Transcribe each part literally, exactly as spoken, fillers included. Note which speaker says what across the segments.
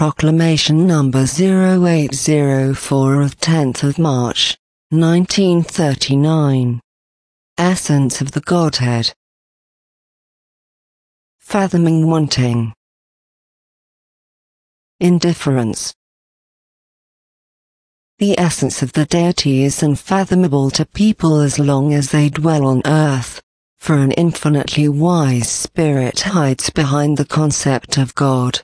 Speaker 1: Proclamation number zero eight zero four of tenth of March, nineteen thirty-nine. Essence of the Godhead. Fathoming wanting. Indifference. The essence of the deity is unfathomable to people as long as they dwell on earth, for an infinitely wise spirit hides behind the concept of God.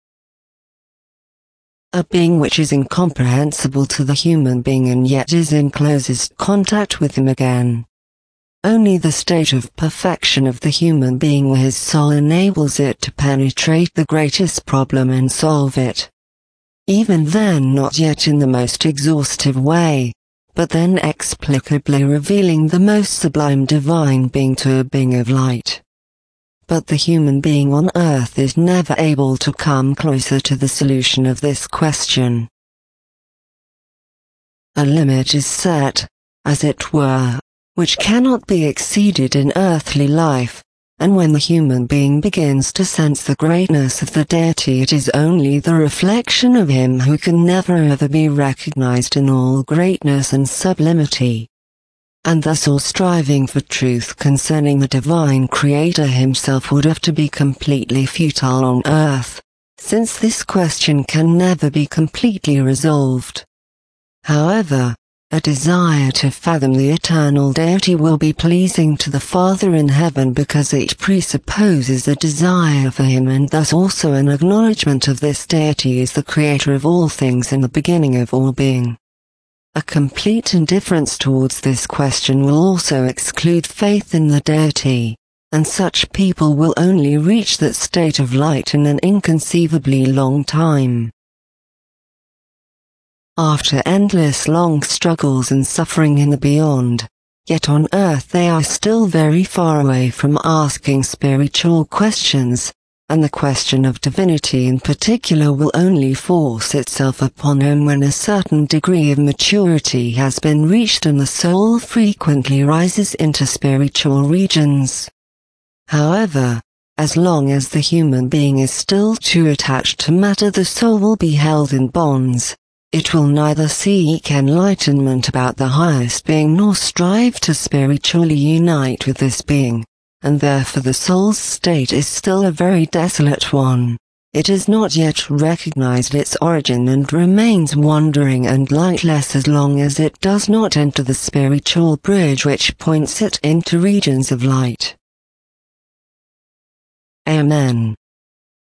Speaker 1: A being which is incomprehensible to the human being and yet is in closest contact with him again. Only the state of perfection of the human being or his soul enables it to penetrate the greatest problem and solve it. Even then not yet in the most exhaustive way, but then explicably revealing the most sublime divine being to a being of light. But the human being on earth is never able to come closer to the solution of this question. A limit is set, as it were, which cannot be exceeded in earthly life, and when the human being begins to sense the greatness of the deity, it is only the reflection of him who can never ever be recognized in all greatness and sublimity. And thus all striving for truth concerning the divine creator himself would have to be completely futile on earth, since this question can never be completely resolved. However, a desire to fathom the eternal deity will be pleasing to the Father in heaven because it presupposes a desire for him and thus also an acknowledgement of this deity as the creator of all things and the beginning of all being. A complete indifference towards this question will also exclude faith in the deity, and such people will only reach that state of light in an inconceivably long time. After endless long struggles and suffering in the beyond, yet on earth they are still very far away from asking spiritual questions, and the question of divinity in particular will only force itself upon him when a certain degree of maturity has been reached and the soul frequently rises into spiritual regions. However, as long as the human being is still too attached to matter, the soul will be held in bonds. It will neither seek enlightenment about the highest being nor strive to spiritually unite with this being, and therefore the soul's state is still a very desolate one. It has not yet recognized its origin and remains wandering and lightless as long as it does not enter the spiritual bridge which points it into regions of light. Amen.